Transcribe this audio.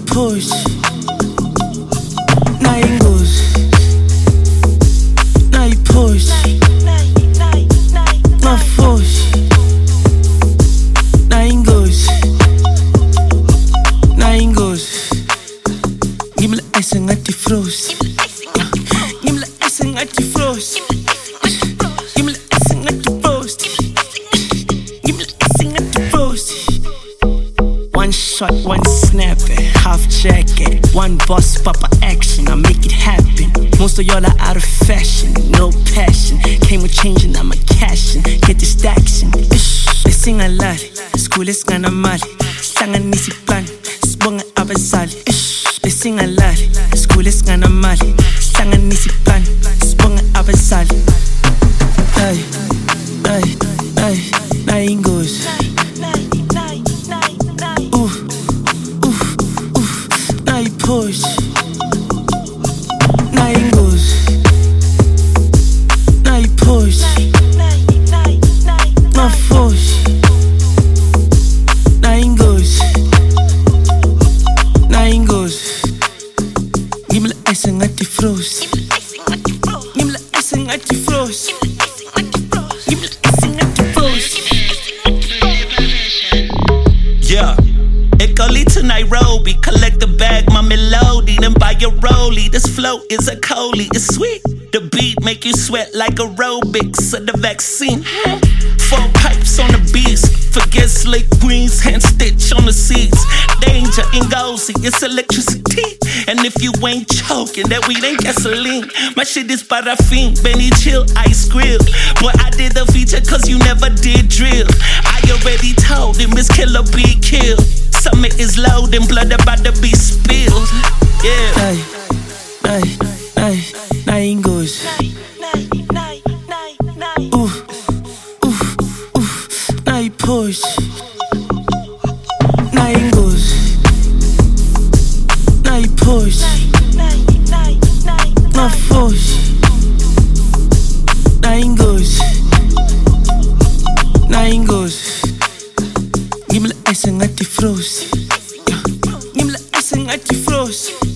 push, nayingozi, nayipush, nafush, nayingozi, nayingozi. Give me the ice and got the froze. Give me the ice and got the froze. Give me the ice and got the froze. Give me the ice and got the froze. One shot, one snap, half jacket, one boss papa action. I make it happen. Most of y'all are out of fashion, no passion. Came with changing, I'm a cashin'. Get the stacks in. They sing a lot. School is gonna mali. Hlanganisa plan. Sibonga abazali. They sing a lot. School is gonna mali. Hlanganisa plan. Sibonga abazali. Ay, ay, ay, nayingozi. Push, nayingozi, nayipush, nafush, nayingozi, nayingozi. Give me the ice and got the froze. Give me the ice and got the froze. Give me the ice and got the froze. Yeah. Italy to Nairobi, collect the bag, my melody, then buy your rollie. This flow is a coley, it's sweet. The beat make you sweat like aerobics of the vaccine. 4 pipes on the beast, forget slick greens, hand stitch on the seats. Danger in Ngozi, it's electricity. And if you ain't choking, that weed ain't gasoline. My shit is paraffin, Benny Chill, ice grill. Boy, I did the feature cause you never did drill. I already told him it's killer be killed. Summit is loud and blood about to be spilled. Yeah. Ay, ay, ay, nayingozi. Nayipush, nayingozi, nayipush, nafush, nayingozi, nayingozi. Give me the ice and got the froze. Give me the ice and got the froze.